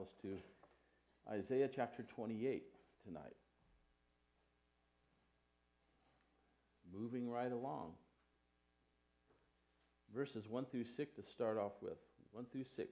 To Isaiah chapter 28 tonight. Moving right along. Verses 1 through 6 to start off with. 1 through 6.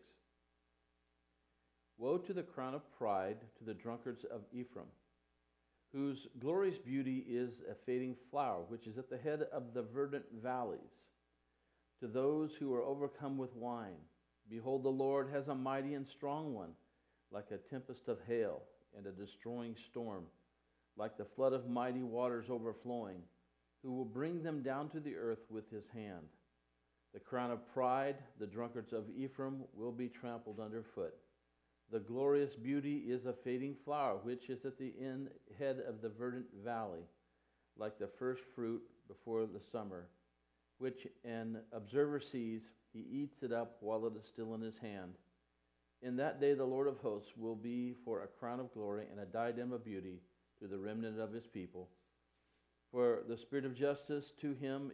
Woe to the crown of pride, to the drunkards of Ephraim, whose glorious beauty is a fading flower, which is at the head of the verdant valleys. To those who are overcome with wine, behold, the Lord has a mighty and strong one, like a tempest of hail and a destroying storm, like the flood of mighty waters overflowing, who will bring them down to the earth with his hand. The crown of pride, the drunkards of Ephraim, will be trampled underfoot. The glorious beauty is a fading flower, which is at the head of the verdant valley, like the first fruit before the summer, which an observer sees, he eats it up while it is still in his hand. In that day the Lord of hosts will be for a crown of glory and a diadem of beauty to the remnant of his people. For the spirit of justice to him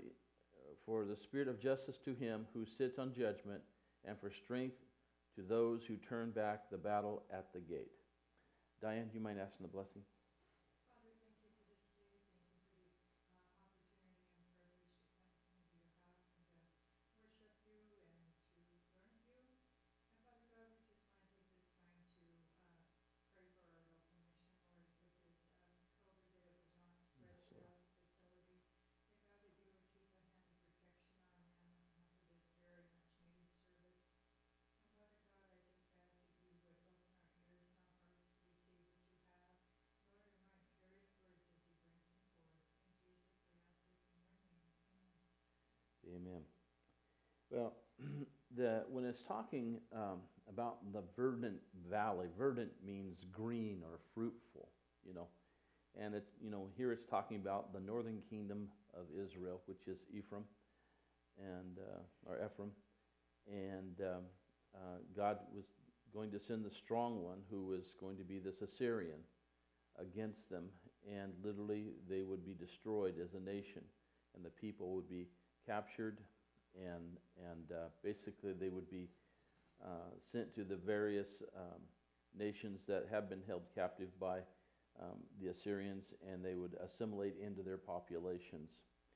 who sits on judgment, and for strength to those who turn back the battle at the gate. Diane, do you mind asking the blessing? Amen. Well, when it's talking about the verdant valley, verdant means green or fruitful, and here it's talking about the northern kingdom of Israel, which is Ephraim, and God was going to send the strong one, who was going to be this Assyrian, against them, and literally they would be destroyed as a nation, and the people would be captured, and basically they would be sent to the various nations that have been held captive by the Assyrians, and they would assimilate into their populations.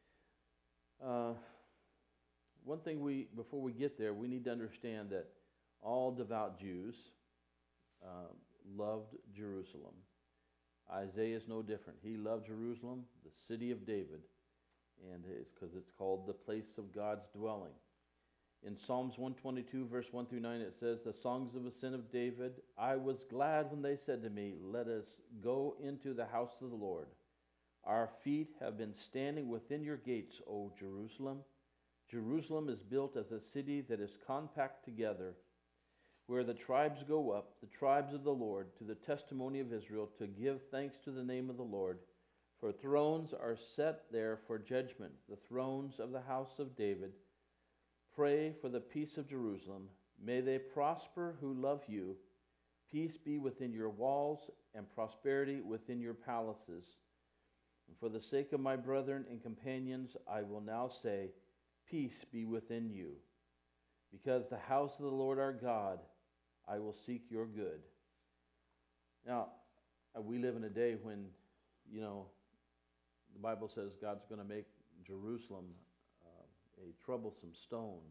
One thing before we get there, we need to understand that all devout Jews loved Jerusalem. Isaiah is no different. He loved Jerusalem, the city of David, and it's because it's called the place of God's dwelling. In Psalms 122, verse 1 through 9, it says, "The songs of ascent of David, I was glad when they said to me, let us go into the house of the Lord. Our feet have been standing within your gates, O Jerusalem. Jerusalem is built as a city that is compact together, where the tribes go up, the tribes of the Lord, to the testimony of Israel, to give thanks to the name of the Lord. For thrones are set there for judgment, the thrones of the house of David. Pray for the peace of Jerusalem. May they prosper who love you. Peace be within your walls and prosperity within your palaces. And for the sake of my brethren and companions, I will now say, peace be within you. Because the house of the Lord our God, I will seek your good." Now, we live in a day when, the Bible says God's going to make Jerusalem a troublesome stone,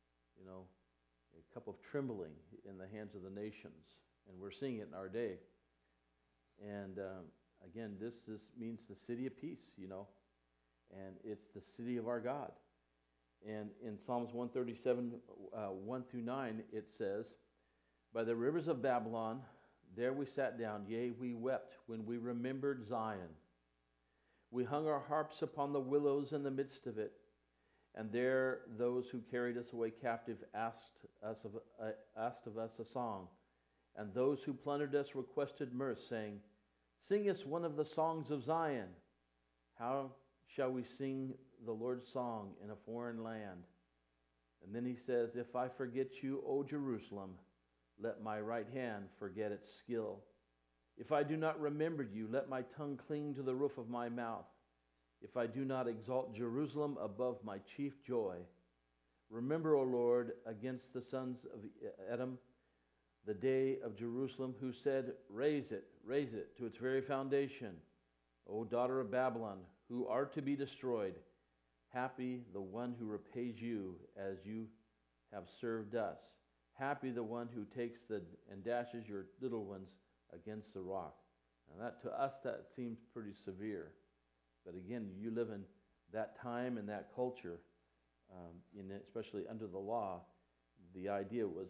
a cup of trembling in the hands of the nations. And we're seeing it in our day. And again, this means the city of peace, and it's the city of our God. And in Psalms 137, 1 through 9, it says, "By the rivers of Babylon, there we sat down, yea, we wept when we remembered Zion. We hung our harps upon the willows in the midst of it, and there those who carried us away captive asked of us a song, and those who plundered us requested mirth, saying, sing us one of the songs of Zion. How shall we sing the Lord's song in a foreign land?" And then he says, "If I forget you, O Jerusalem, let my right hand forget its skill. If I do not remember you, let my tongue cling to the roof of my mouth. If I do not exalt Jerusalem above my chief joy. Remember, O Lord, against the sons of Edom, the day of Jerusalem, who said, raise it to its very foundation, O daughter of Babylon, who are to be destroyed. Happy the one who repays you as you have served us. Happy the one who takes and dashes your little ones against the rock. Now that, to us, that seems pretty severe. But again, you live in that time and that culture, especially under the law. The idea was,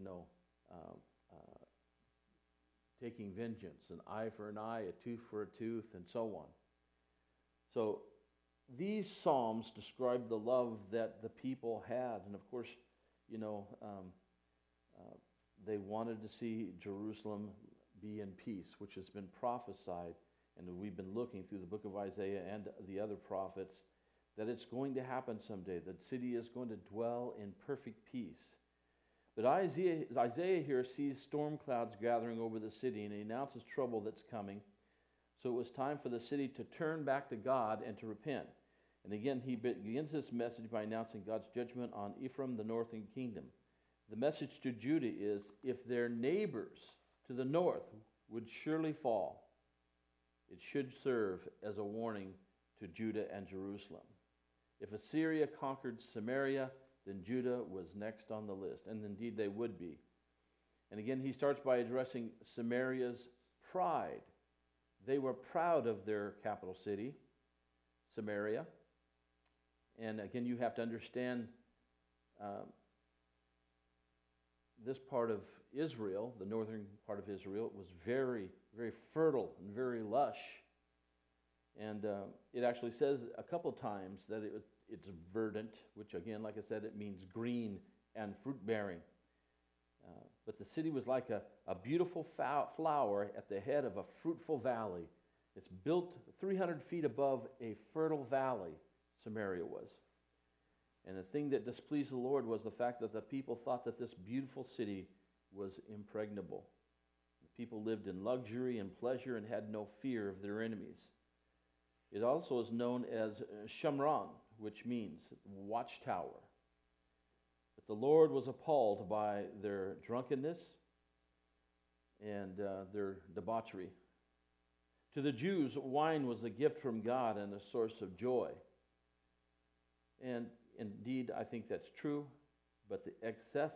taking vengeance, an eye for an eye, a tooth for a tooth, and so on. So these Psalms describe the love that the people had. And of course, they wanted to see Jerusalem be in peace, which has been prophesied. And we've been looking through the book of Isaiah and the other prophets that it's going to happen someday. The city is going to dwell in perfect peace. But Isaiah here sees storm clouds gathering over the city, and he announces trouble that's coming. So it was time for the city to turn back to God and to repent. And again, he begins this message by announcing God's judgment on Ephraim, the northern kingdom. The message to Judah is, if their neighbors to the north would surely fall, it should serve as a warning to Judah and Jerusalem. If Assyria conquered Samaria, then Judah was next on the list. And indeed they would be. And again, he starts by addressing Samaria's pride. They were proud of their capital city, Samaria. And again, you have to understand this part of Israel, the northern part of Israel, was very, very fertile and very lush. And it actually says a couple times that it's verdant, which again, like I said, it means green and fruit-bearing. But the city was like a beautiful flower at the head of a fruitful valley. It's built 300 feet above a fertile valley, Samaria was. And the thing that displeased the Lord was the fact that the people thought that this beautiful city was impregnable. The people lived in luxury and pleasure and had no fear of their enemies. It also is known as Shamron, which means watchtower. But the Lord was appalled by their drunkenness and their debauchery. To the Jews, wine was a gift from God and a source of joy. And indeed, I think that's true, but the excess,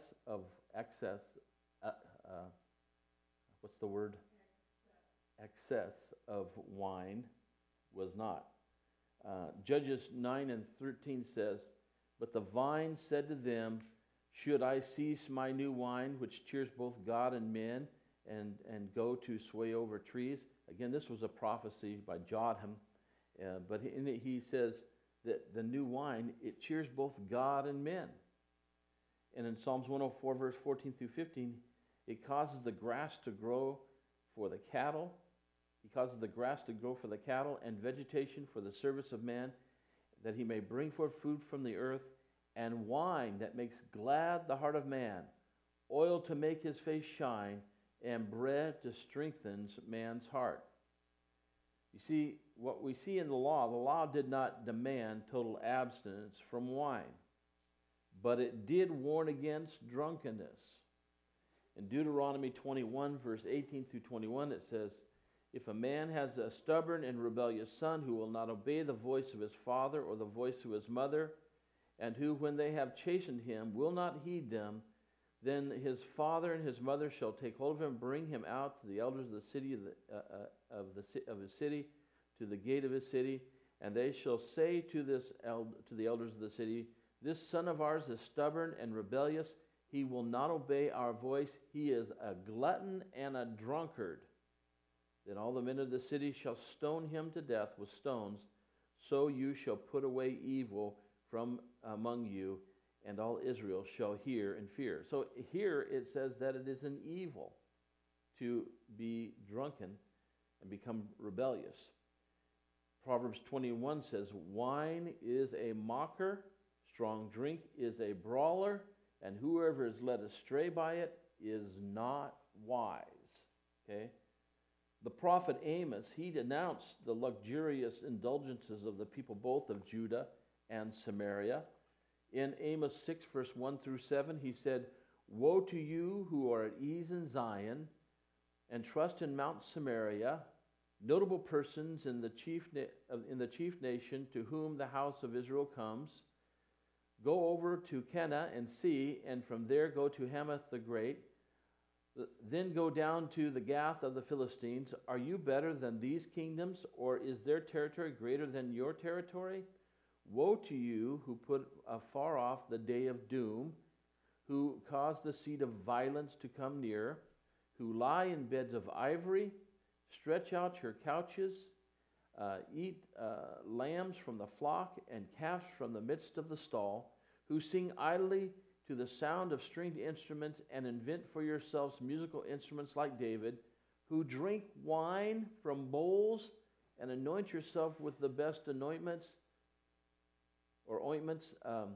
what's the word? Excess of wine was not. Judges 9 and 13 says, but the vine said to them, should I cease my new wine, which cheers both God and men, and go to sway over trees? Again, this was a prophecy by Jotham, but in it he says that the new wine, it cheers both God and men. And in Psalms 104, verse 14 through 15, it causes the grass to grow for the cattle. He causes the grass to grow for the cattle and vegetation for the service of man, that he may bring forth food from the earth, and wine that makes glad the heart of man, oil to make his face shine, and bread to strengthen man's heart. You see, what we see in the law did not demand total abstinence from wine, but it did warn against drunkenness. In Deuteronomy 21, verse 18 through 21, it says, if a man has a stubborn and rebellious son who will not obey the voice of his father or the voice of his mother, and who, when they have chastened him, will not heed them, then his father and his mother shall take hold of him, bring him out to the elders of the city of his city, to the gate of his city, and they shall say to the elders of the city, this son of ours is stubborn and rebellious. He will not obey our voice. He is a glutton and a drunkard. Then all the men of the city shall stone him to death with stones. So you shall put away evil from among you, and all Israel shall hear and fear. So here it says that it is an evil to be drunken and become rebellious. Proverbs 21 says, wine is a mocker, strong drink is a brawler, and whoever is led astray by it is not wise. Okay? The prophet Amos, he denounced the luxurious indulgences of the people both of Judah and Samaria. In Amos 6, verse 1 through 7, he said, Woe to you who are at ease in Zion and trust in Mount Samaria, notable persons in the chief nation to whom the house of Israel comes. Go over to Kenna and see, and from there go to Hamath the Great. Then go down to the Gath of the Philistines. Are you better than these kingdoms, or is their territory greater than your territory? Woe to you who put afar off the day of doom, who cause the seat of violence to come near, who lie in beds of ivory, stretch out your couches, eat lambs from the flock and calves from the midst of the stall, who sing idly to the sound of stringed instruments and invent for yourselves musical instruments like David, who drink wine from bowls and anoint yourself with the best anointments or ointments,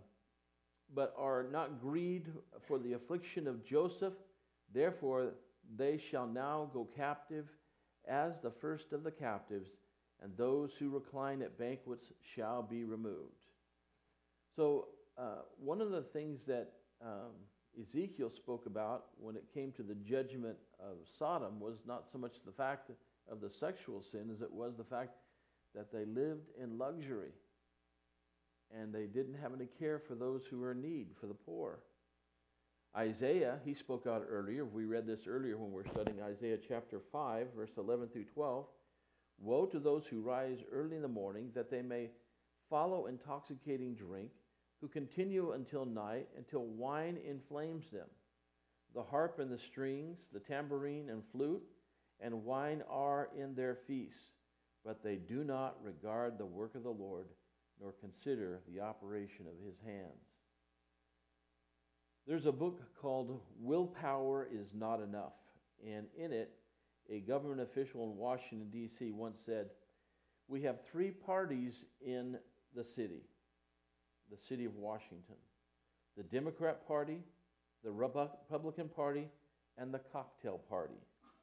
but are not grieved for the affliction of Joseph. Therefore they shall now go captive as the first of the captives, and those who recline at banquets shall be removed. So one of the things that Ezekiel spoke about when it came to the judgment of Sodom was not so much the fact of the sexual sin as it was the fact that they lived in luxury and they didn't have any care for those who were in need, for the poor. Isaiah, he spoke out earlier. We read this earlier when we were studying Isaiah chapter 5, verse 11 through 12. Woe to those who rise early in the morning, that they may follow intoxicating drink, who continue until night, until wine inflames them. The harp and the strings, the tambourine and flute, and wine are in their feasts, but they do not regard the work of the Lord, nor consider the operation of his hands. There's a book called Willpower is Not Enough, and in it, a government official in Washington, D.C. once said, we have three parties in the city of Washington: the Democrat Party, the Republican Party, and the Cocktail Party.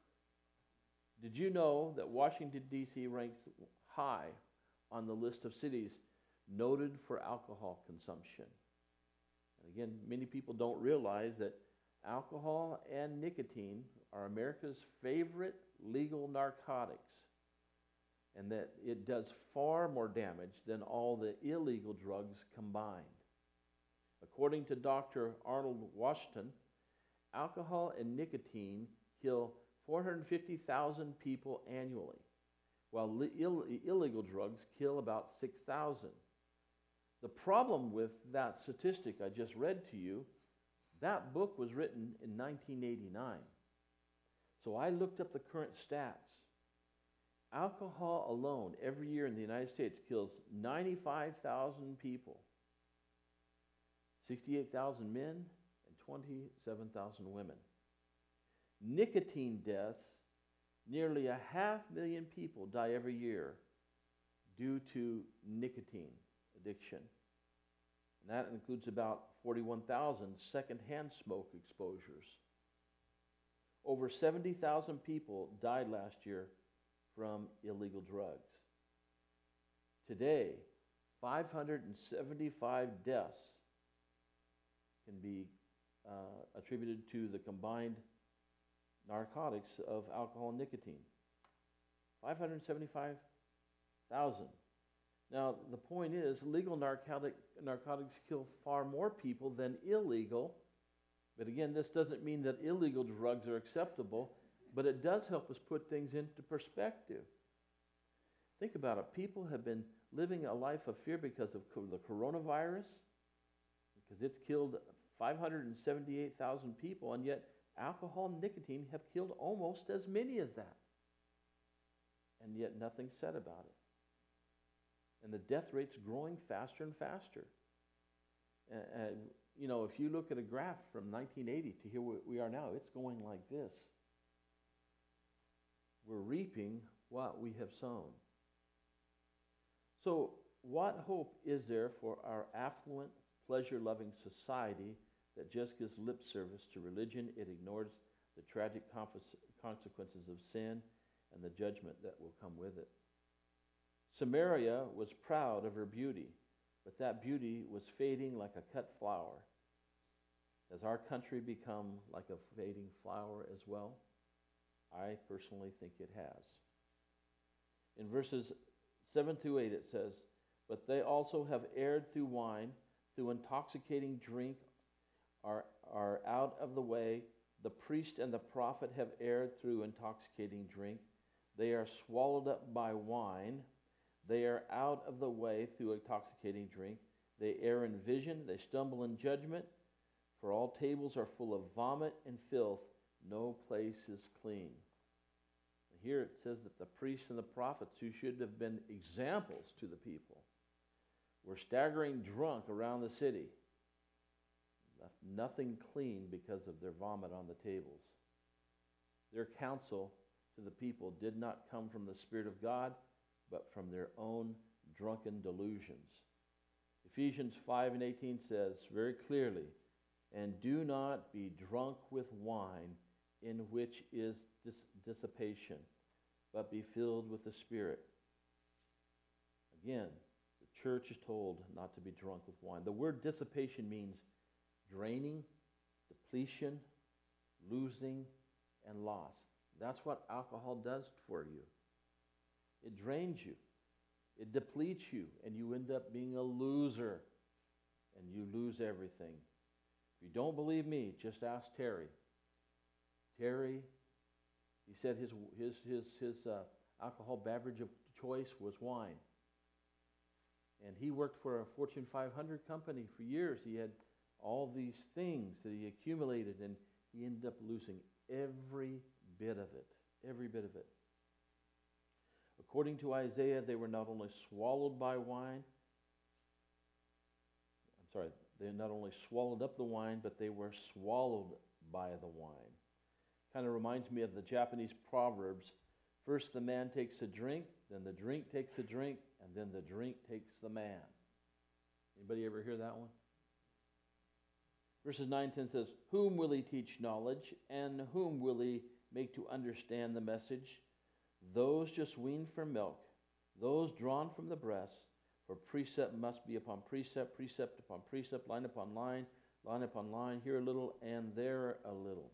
Did you know that Washington, D.C. ranks high on the list of cities noted for alcohol consumption? And again, many people don't realize that alcohol and nicotine are America's favorite legal narcotics, and that it does far more damage than all the illegal drugs combined. According to Dr. Arnold Washington, alcohol and nicotine kill 450,000 people annually, while illegal drugs kill about 6,000. The problem with that statistic I just read to you, that book was written in 1989. So I looked up the current stats. Alcohol alone every year in the United States kills 95,000 people, 68,000 men and 27,000 women. Nicotine deaths, nearly 500,000 people die every year due to nicotine addiction. And that includes about 41,000 secondhand smoke exposures. Over 70,000 people died last year from illegal drugs. Today, 575 deaths can be attributed to the combined narcotics of alcohol and nicotine. 575,000. Now, the point is, legal narcotics kill far more people than illegal. But again, this doesn't mean that illegal drugs are acceptable, but it does help us put things into perspective. Think about it. People have been living a life of fear because of the coronavirus, because it's killed 578,000 people, and yet alcohol and nicotine have killed almost as many as that. And yet nothing's said about it. And the death rate's growing faster and faster. If you look at a graph from 1980 to here we are now, it's going like this. We're reaping what we have sown. So what hope is there for our affluent, pleasure-loving society that just gives lip service to religion? It ignores the tragic consequences of sin and the judgment that will come with it. Samaria was proud of her beauty, but that beauty was fading like a cut flower. Has our country become like a fading flower as well? I personally think it has. In verses 7 through 8 it says, "But they also have erred through wine, through intoxicating drink are out of the way. The priest and the prophet have erred through intoxicating drink. They are swallowed up by wine. They are out of the way through intoxicating drink. They err in vision. They stumble in judgment. For all tables are full of vomit and filth. No place is clean." Here it says that the priests and the prophets, who should have been examples to the people, were staggering drunk around the city. Left nothing clean because of their vomit on the tables. Their counsel to the people did not come from the Spirit of God, but from their own drunken delusions. Ephesians 5:18 says very clearly, "And do not be drunk with wine, in which is dissipation, but be filled with the Spirit." Again, the church is told not to be drunk with wine. The word dissipation means draining, depletion, losing, and loss. That's what alcohol does for you. It drains you. It depletes you, and you end up being a loser, and you lose everything. If you don't believe me, just ask Terry. Terry, he said his alcohol beverage of choice was wine. And he worked for a Fortune 500 company for years. He had all these things that he accumulated, and he ended up losing every bit of it. Every bit of it. According to Isaiah, they were not only swallowed by wine, they not only swallowed up the wine, but they were swallowed by the wine. Kind of reminds me of the Japanese proverbs. First the man takes a drink, then the drink takes a drink, and then the drink takes the man. Anybody ever hear that one? Verses 9-10 says, "Whom will he teach knowledge, and whom will he make to understand the message? Those just weaned from milk, those drawn from the breast. For precept must be upon precept, precept upon precept, line upon line, line upon line, here a little and there a little."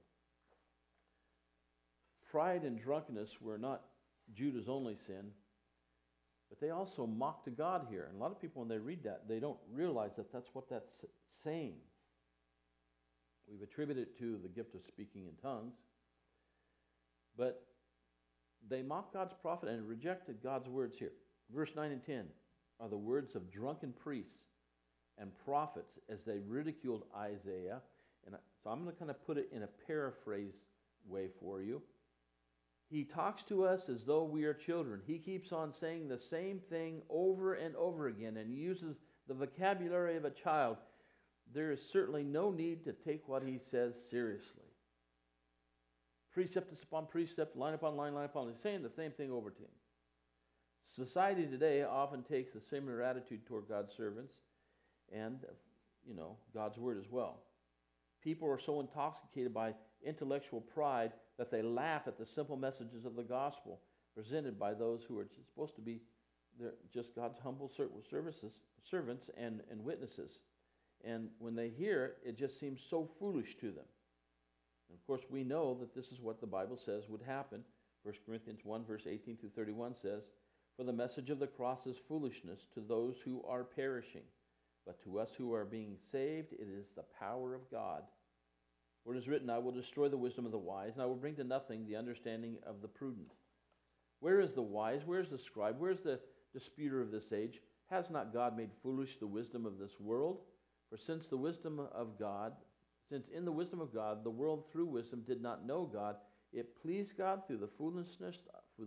Pride and drunkenness were not Judah's only sin, but they also mocked God here. And a lot of people, when they read that, they don't realize that that's what that's saying. We've attributed it to the gift of speaking in tongues, but they mocked God's prophet and rejected God's words here. Verse 9 and 10 are the words of drunken priests and prophets as they ridiculed Isaiah. And so I'm going to kind of put it in a paraphrase way for you. He talks to us as though we are children. He keeps on saying the same thing over and over again, and he uses the vocabulary of a child. There is certainly no need to take what he says seriously. Precept upon precept, line upon line, line upon line. He's saying the same thing over to him. Society today often takes a similar attitude toward God's servants and, God's word as well. People are so intoxicated by intellectual pride that they laugh at the simple messages of the gospel presented by those who are supposed to be just God's humble servants and witnesses. And when they hear it, it just seems so foolish to them. And of course, we know that this is what the Bible says would happen. 1 Corinthians 1, verse 18 through 31 says, "For the message of the cross is foolishness to those who are perishing, but to us who are being saved, it is the power of God. For it is written, I will destroy the wisdom of the wise, and I will bring to nothing the understanding of the prudent." Where is the wise? Where is the scribe? Where is the disputer of this age? Has not God made foolish the wisdom of this world? For since in the wisdom of God, the world through wisdom did not know God, it pleased God through the foolishness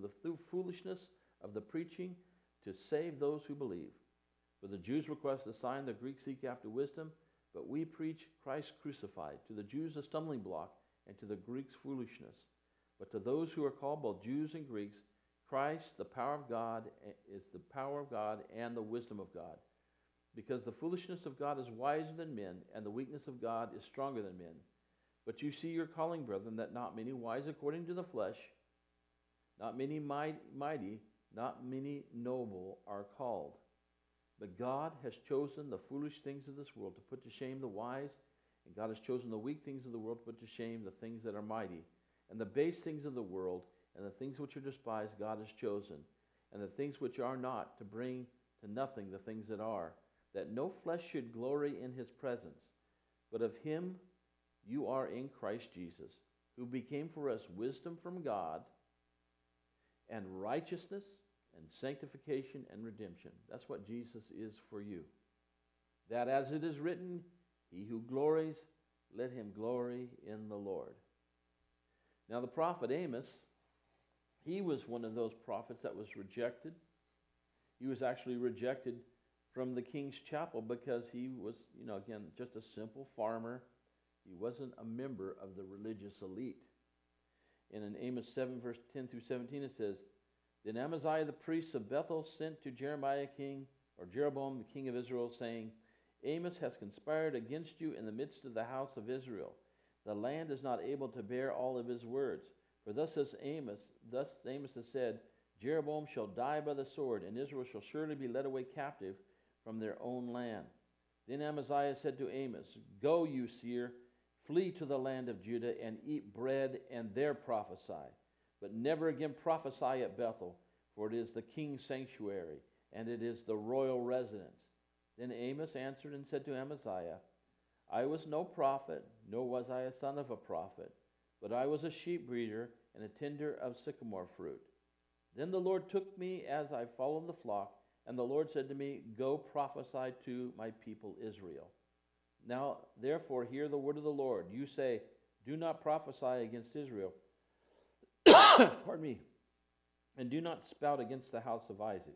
of the preaching to save those who believe. For the Jews request a sign, the Greeks seek after wisdom, but we preach Christ crucified, to the Jews a stumbling block, and to the Greeks foolishness. But to those who are called, both Jews and Greeks, Christ, the power of God, is the power of God and the wisdom of God. Because the foolishness of God is wiser than men, and the weakness of God is stronger than men. But you see your calling, brethren, that not many wise according to the flesh, not many mighty, not many noble are called. But God has chosen the foolish things of this world to put to shame the wise, And God has chosen the weak things of the world to put to shame the things that are mighty. And the base things of the world and the things which are despised God has chosen. And the things which are not to bring to nothing the things that are, that no flesh should glory in his presence. But of him you are in Christ Jesus, who became for us wisdom from God, and righteousness and sanctification and redemption. That's what Jesus is for you. That as it is written, he who glories, let him glory in the Lord. Now the prophet Amos, he was one of those prophets that was rejected. He was actually rejected from the king's chapel because he was, again, just a simple farmer. He wasn't a member of the religious elite. And in Amos 7, verse 10 through 17, it says, Then Amaziah the priest of Bethel sent to Jeroboam the king of Israel, saying, Amos has conspired against you in the midst of the house of Israel. The land is not able to bear all of his words. For thus Amos has said, Jeroboam shall die by the sword, and Israel shall surely be led away captive from their own land. Then Amaziah said to Amos, Go, you seer, flee to the land of Judah, and eat bread, and there prophesy. But never again prophesy at Bethel, for it is the king's sanctuary, and it is the royal residence. Then Amos answered and said to Amaziah, I was no prophet, nor was I a son of a prophet, but I was a sheep breeder and a tender of sycamore fruit. Then the Lord took me as I followed the flock, and the Lord said to me, Go prophesy to my people Israel. Now, therefore, hear the word of the Lord. You say, Do not prophesy against Israel. Pardon me. And do not spout against the house of Isaac.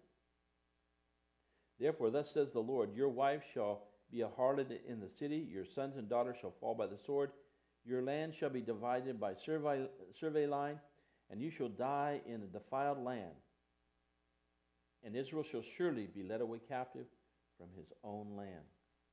Therefore, thus says the Lord, Your wife shall be a harlot in the city. Your sons and daughters shall fall by the sword. Your land shall be divided by survey line, and you shall die in a defiled land. And Israel shall surely be led away captive from his own land.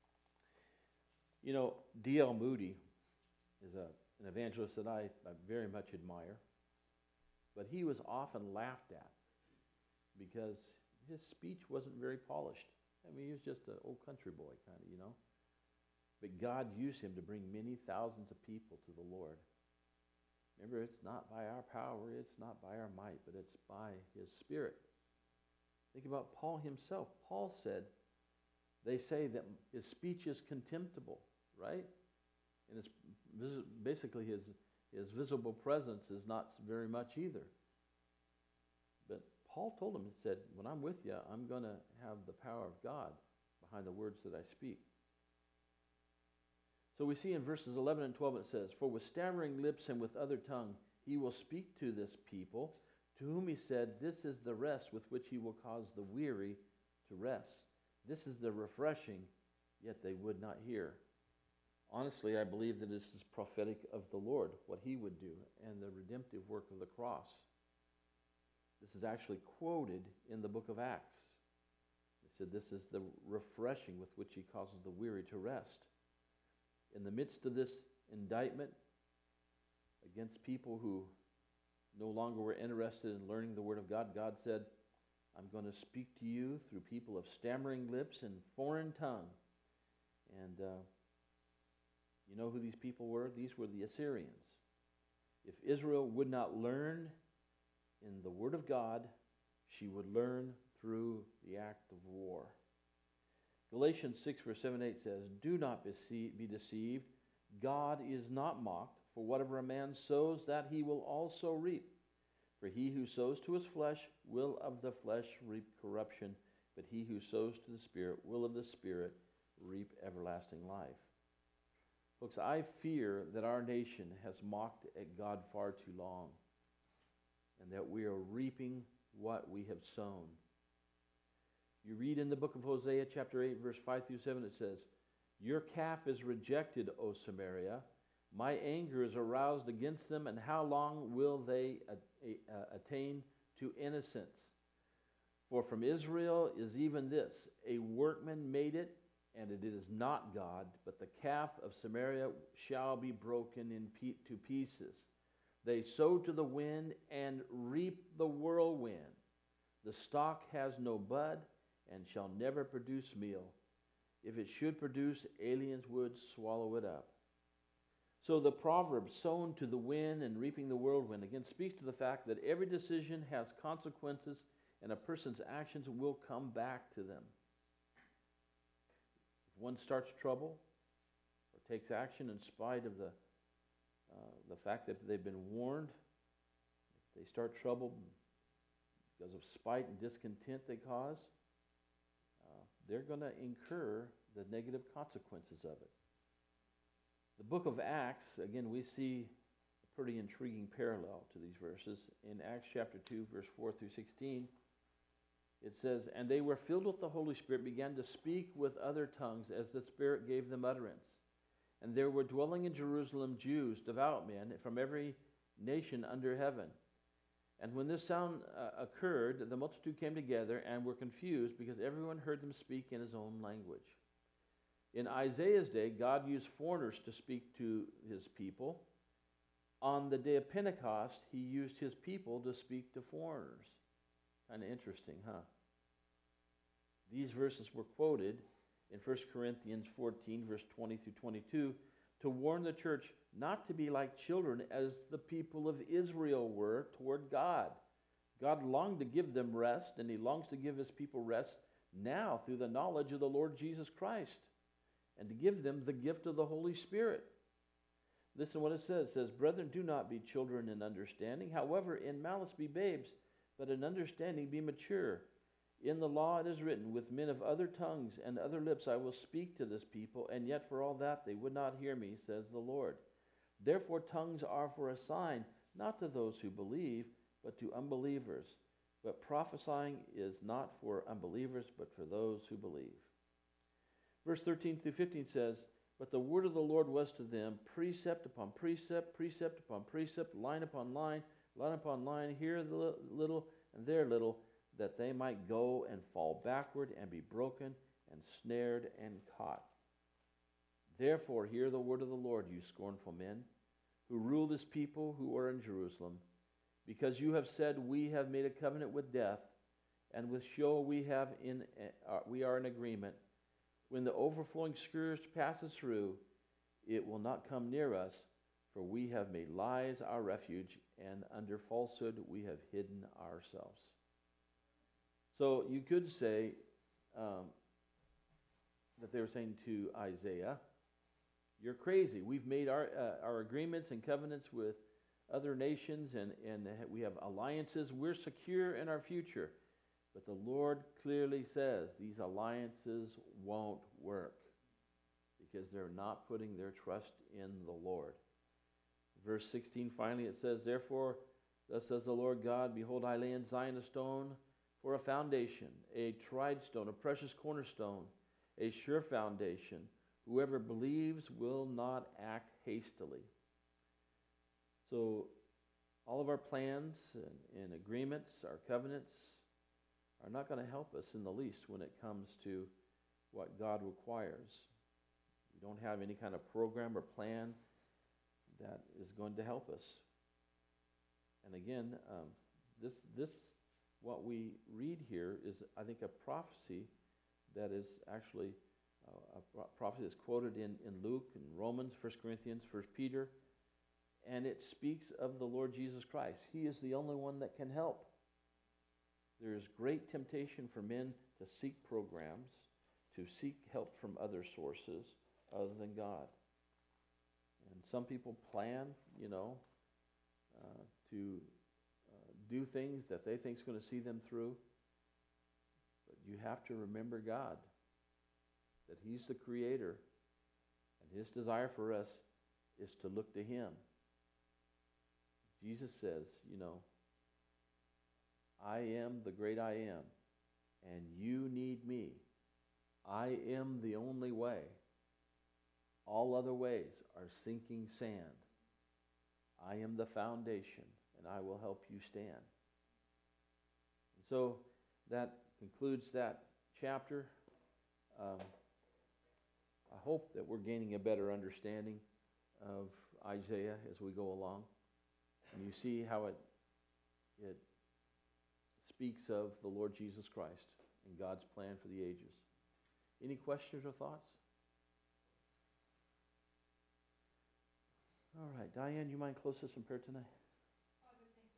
D.L. Moody is an evangelist that I very much admire. But he was often laughed at because his speech wasn't very polished. I mean, he was just an old country boy kind of, But God used him to bring many thousands of people to the Lord. Remember, it's not by our power, it's not by our might, but it's by his Spirit. Think about Paul himself. Paul said, they say that his speech is contemptible, right? And it's basically his visible presence is not very much either. But Paul told him, he said, when I'm with you, I'm going to have the power of God behind the words that I speak. So we see in verses 11 and 12 it says, For with stammering lips and with other tongue he will speak to this people, to whom he said, This is the rest with which he will cause the weary to rest. This is the refreshing, yet they would not hear. Honestly, I believe that this is prophetic of the Lord, what he would do, and the redemptive work of the cross. This is actually quoted in the book of Acts. It said this is the refreshing with which he causes the weary to rest. In the midst of this indictment against people who no longer were interested in learning the Word of God, God said, I'm going to speak to you through people of stammering lips and foreign tongue. And you know who these people were? These were the Assyrians. If Israel would not learn in the Word of God, she would learn through the act of war. Galatians 6, verse 7 8 says, Do not be deceived. God is not mocked. For whatever a man sows, that he will also reap. For he who sows to his flesh will of the flesh reap corruption, but he who sows to the Spirit will of the Spirit reap everlasting life. Folks, I fear that our nation has mocked at God far too long, and that we are reaping what we have sown. You read in the book of Hosea, chapter 8, verse 5 through 7, it says, Your calf is rejected, O Samaria. My anger is aroused against them, and how long will they attain to innocence? For from Israel is even this, a workman made it, and it is not God, but the calf of Samaria shall be broken to pieces. They sow to the wind and reap the whirlwind. The stalk has no bud and shall never produce meal. If it should produce, aliens would swallow it up. So the proverb, sown to the wind and reaping the whirlwind, again speaks to the fact that every decision has consequences and a person's actions will come back to them. If one starts trouble or takes action in spite of the fact that they've been warned, if they start trouble because of spite and discontent they cause, they're going to incur the negative consequences of it. The book of Acts, again, we see a pretty intriguing parallel to these verses. In Acts chapter 2, verse 4 through 16, it says, "And they were filled with the Holy Spirit, began to speak with other tongues as the Spirit gave them utterance. And there were dwelling in Jerusalem Jews, devout men, from every nation under heaven. And when this sound occurred, the multitude came together and were confused because everyone heard them speak in his own language." In Isaiah's day, God used foreigners to speak to his people. On the day of Pentecost, he used his people to speak to foreigners. Kind of interesting, huh? These verses were quoted in 1 Corinthians 14, verse 20 through 22, to warn the church not to be like children as the people of Israel were toward God. God longed to give them rest, and he longs to give his people rest now through the knowledge of the Lord Jesus Christ, and to give them the gift of the Holy Spirit. Listen to what it says. It says, "Brethren, do not be children in understanding. However, in malice be babes, but in understanding be mature. In the law it is written, with men of other tongues and other lips I will speak to this people, and yet for all that they would not hear me, says the Lord. Therefore tongues are for a sign, not to those who believe, but to unbelievers. But prophesying is not for unbelievers, but for those who believe." Verse 13 through 15 says, "But the word of the Lord was to them, precept upon precept, precept upon precept, line upon line, line upon line, here a little and there a little, that they might go and fall backward and be broken and snared and caught. Therefore hear the word of the Lord, you scornful men, who rule this people who are in Jerusalem, because you have said, we have made a covenant with death, and with Sheol we are in agreement. When the overflowing scourge passes through, it will not come near us, for we have made lies our refuge, and under falsehood we have hidden ourselves." So you could say that they were saying to Isaiah, "You're crazy. We've made our agreements and covenants with other nations, and we have alliances. We're secure in our future. But the Lord clearly says these alliances won't work because they're not putting their trust in the Lord." Verse 16, finally, it says, "Therefore, thus says the Lord God, behold, I lay in Zion a stone for a foundation, a tried stone, a precious cornerstone, a sure foundation. Whoever believes will not act hastily." So all of our plans and agreements, our covenants, are not going to help us in the least when it comes to what God requires. We don't have any kind of program or plan that is going to help us. And again, this what we read here is, I think, a prophecy that is actually a prophecy that's quoted in Luke and Romans, 1 Corinthians, 1 Peter, and it speaks of the Lord Jesus Christ. He is the only one that can help. There is great temptation for men to seek programs, to seek help from other sources other than God. And some people plan, to do things that they think is going to see them through. But you have to remember God, that He's the Creator, and His desire for us is to look to Him. Jesus says, "I am the great I am, and you need me. I am the only way. All other ways are sinking sand. I am the foundation, and I will help you stand." And so that concludes that chapter. I hope that we're gaining a better understanding of Isaiah as we go along. And you see how it speaks of the Lord Jesus Christ and God's plan for the ages. Any questions or thoughts? All right, Diane, you mind close us in prayer tonight?